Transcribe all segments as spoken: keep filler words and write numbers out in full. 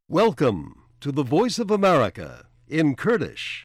Welcome to the Voice of America in Kurdish.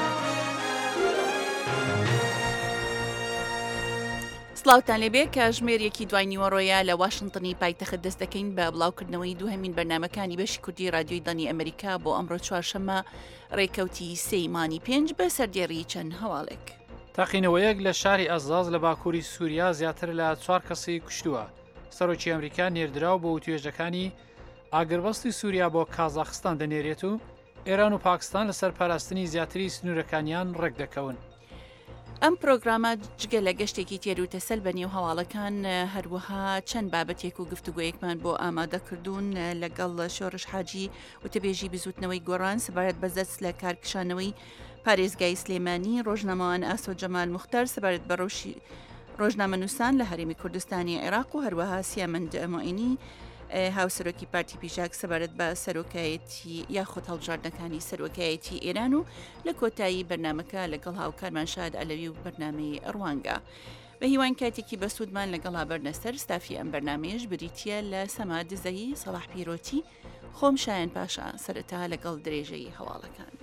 سڵاوتان لێبێ کە ژمێرێکی دوای نیوەڕۆیە لە واشنتنی پایتەخت دەست دەکەین بە بڵاوکردنەوەی دووهەمین بەرنامەکانی بەشی کوردی رادیۆی دانی ئەمریکا بۆ ئەمڕۆ چوارشەممە ڕێکەوتی سەیمانی پێنج بە سەردێڕی چەند هەواڵێک. تاقینەوەیەک لە شاری ئەزاز لە باکووری سووریا زیاتر لە چوار کەسی کوشتووە. سەرۆکی ئەمریکا نێردراو بۆ توێژەکانی ئاگربەستی سووریا بۆ کازاخستان دەنێرێت و ئێران و پاکستان لەسەر پاراستنی زیاتری سنوورەکانیان ڕێک دەکەون. ئەم پرۆگرامە جگە لە گەشتێکی تێروتە سەل بە نێو هەواڵەکان هەروەها چەند بابەتێک و گفتوگویەکمان بۆ ئامادەکردوون لەگەڵ شۆڕش حاجی وتەبێژی بزوتنەوەی گۆڕان سەبارەت بە دەست لە کارکشانەوەی پارێزگای سلێمانی، ڕۆژنامەوان ئاسۆ جەمال موختار سەبارەت بە ڕۆژی ڕۆژنامەنووسان لە هەرێمی کوردستانی عێراق و هەروەها سیامەند مۆئینی هاوسەرۆکی پارتی پیشاک سەبارەت بە سەرۆکایەتی یاخۆت هەڵبژاردنەکانی سەرۆکایەتی ئێران و لە کۆتایی بەرنمەکە لەگەڵ هاوکارمان شاد ئەلەوی و بەرنامەی ڕوانگە. بە هیوان کاتێکی بەسوودمان لەگەڵا بەرنەسەر ستافی ئەم بەرنمەیەش بریتە لە سەما دزەیی سەڵاح پیرۆتی خۆم شایەن پاشا سەرەتا لەگەڵ درێژەی هەواڵەکان.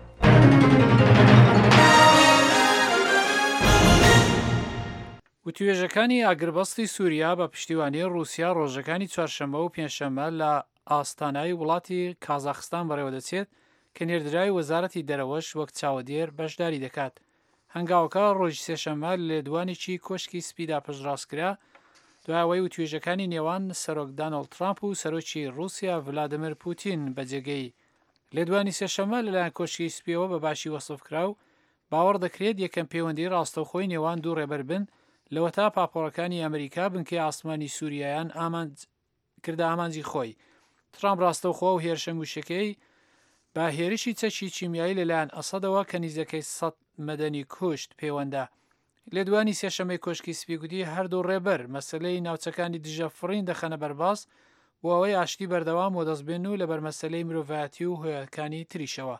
وتوێژەکانی ئاگربەستی سووریا بە پشتیوانی رووسیا ڕۆژەکانی چوارشەممە و پێنجشەممە لە ئاستانای وڵاتی کازاخستان بەڕێوە دەچێت کە نێردرای وەزارەتی دەرەوەش وەک چاوەدێر بەشداری دەکات. هەنگاوەکە ڕۆژی سێشەممە لێدوانێکی کۆشکی سپیدا پشتڕاستکرا دوایەوەی وتوێژەکانی نێوان سەرۆک دانەڵد ترامپ و سەرۆکی رووسیا ڤلادیمیر پوتین بەجێگەی. لێدوانی سێشەممە لەلایەن کۆشکی سپیەوە بە باشی وەسفکرا و باوەڕ دەکرێت یەکەم پەیوەندی ڕاستەوخۆی نێوان دوو ڕێبەر بن لەوە تا پاپۆرەکانی ئەمریکا بنکەی ئاسمانی سووریایان ئامانج کردە ئامانجی خۆی. ترامپ ڕاستەوخۆ و هێرشە موشەکەی با هێرشی چەکی چیمیایی لەلایەن ئەسەدەوە کە نیزەکەی سەد مەدەنی کوشت پەیوەندە. لێدوانی سێشەمەی کۆشکی سپی گوتی هەردوو ڕێبەر مەسەلەی ناوچەکانی دژە فڕین دەخەنە بەرباس و ئەوەی ئاشتی بەردەوام و دەستبێن و لەبەر مەسەلەی مرۆڤایەتی و هۆیەکانی تریشەوە.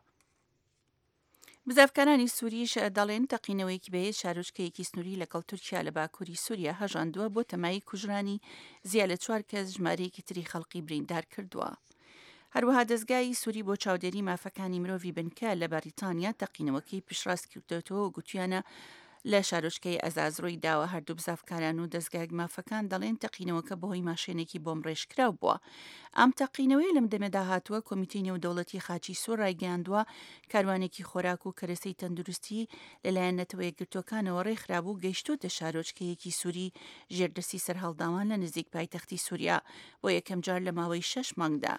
بزافکارانی سووریش دەڵێن تەقینەوەیکی بەهێز شارۆچکەیەکی سنووری لەگەڵ تورکیا لە باکووری سووریا هەژاندووە بۆ تەمای کوژرانی زیاد لە چوار کەس ژمارەیەکی تری خەڵقی بریندار کردووە. هەروەها دەستگای سووری بۆ چاودێری مافەکانی مرۆڤی بنکە لە بەریتانیا تەقینەوەکەی پشتڕاست کردوێتەوە و گوتیانە لە شارۆچکەی ئەزازڕۆی داوە هەردوو بزافکاران و دەستگای مافەکان دەڵێن تەقینەوەکە بەهۆی ماشێنێکی بۆم ڕێژکراو بووە. ئەم تەقینەوەی لەم دەمەدا هاتووە کۆمیتەی نێودەوڵەتی خاچی سوور ڕایگەیاندووە کاروانێکی خۆراک و کەرەسەی تەندروستی لەلایەن نەتەوە یەکگرتوەکانەوە ڕێکخرابوو گەیشتوتە شارۆچکەیەکی سووری ژێردەسی سەرهەڵداوان لە نزیک پایتەختی سووریا بۆ یەکەم جار لە ماوەی شەش مانگدا.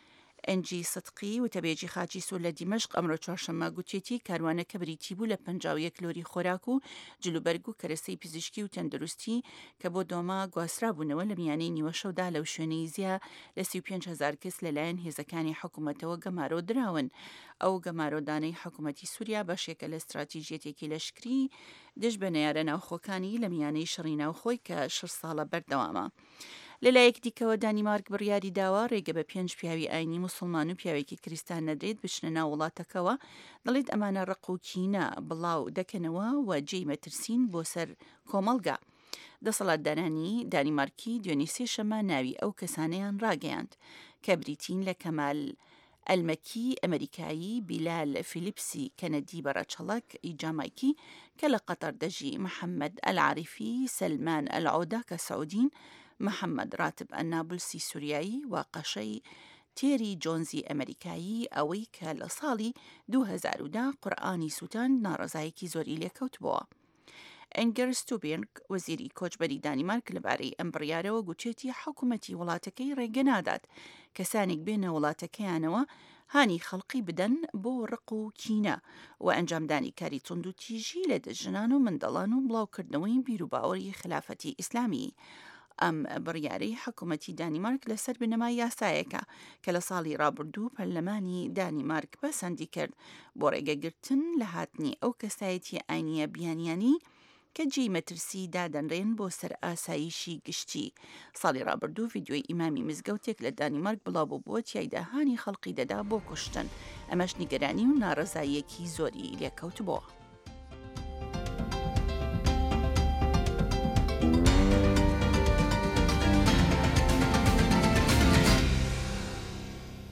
ئەنجی سدقی وتەبێژی خاچی سوور لە دیمەشق ئەمڕۆ چوارشەممە گوتێتی کاروانەکە بریتی بوو لە پەنجاو یەک لۆری خۆراک و جلوبەرگ و کەرەسەی پزیشکی و تەندروستی کە بۆ دۆما گواسترابوونەوە لە میانەی نیوە شەودا لەو شوێنەی زیە لە سی و پێنج هەزار کەس لەلایەن هێزەکانی حکوومەتەوە گەمارۆ دراون. ئەو گەمارۆدانەی حکوومەتی سووریا بەشێکە لە استراتیژیەتێکی لەشکری دژ بە نەیارە ناوخۆکانی لە میانەی شەڕی ناوخۆی کە شەش ساڵە بەردەوامە. لەلایەک دیکەوە دانیمارک بڕیاری داوا ڕێگە بە پێنج پیاوی ئاینی موسڵمان و پیاوێکی کریستان نەدرێت بچنە ناو وڵاتەکەوە. دەڵێت ئەمانە ڕق و کینە بڵاو دەکەنەوە و جێی مەترسین بۆ سەر کۆمەڵگا. دەسەڵاتدارانی دانیمارکی دوێنێ سێشەممە ناوی ئەو کەسانەیان ڕاگەیاند کە بریتین لە کەمال ئەلمەکی ئەمریکایی، بیلال فیلیپسی کەنەدی بەڕەچەڵک ئیجامایکی کە لە قەتەر دەژی، محەممەد ئەلعاریفی، سەلمان ئەلعودا کە سەعودین، محەممەد راتب ئەنابلسی سووریایی و قەشەی تێری جۆنزی ئەمریکایی ئەوەی کە لە ساڵی دوو هەزار و دە قورئانی سووتان ناڕەزایەکی زۆری لێکەوت بووە. ئەنگەر ستوبێنگ وەزیری کۆچبەری دانیمارک لەبارەی ئەم بڕیارەوە گوتێتی حکوومەتی وڵاتەکەی ڕێگە نادات کەسانێک بێنە وڵاتەکەیانەوە هانی خەڵقی بدەن بۆ ڕق و کینە و ئەنجامدانی کاری توند و تیژی لە دەژنان و مندەڵان و بڵاوکردنەوەی بیرروباوەری خلافەتی ئیسلامی. ئەم بڕیارەی حکوومەتی دانیمارک لەسەر بنەمای یاسایەکە کە لە ساڵی ڕابردوو پەرلەمانی دانیمارک پەسەندی کرد بۆ ڕێگەگرتن لە هاتنی ئەو کەسایەتی ئاینیە بیانیانی کە جێی مەترسی دادەنرێن بۆ سەر ئاسایشی گشتی. ساڵی ڕابردوو ڤیدیۆی ئیمامی مزگەوتێک لە دانیمارک بڵاو بوو تیایدا هانی خەڵقی دەدا بۆ کوشتن. ئەمەش نیگەرانی و ناڕەزاییەکی زۆری لێکەوت بووە.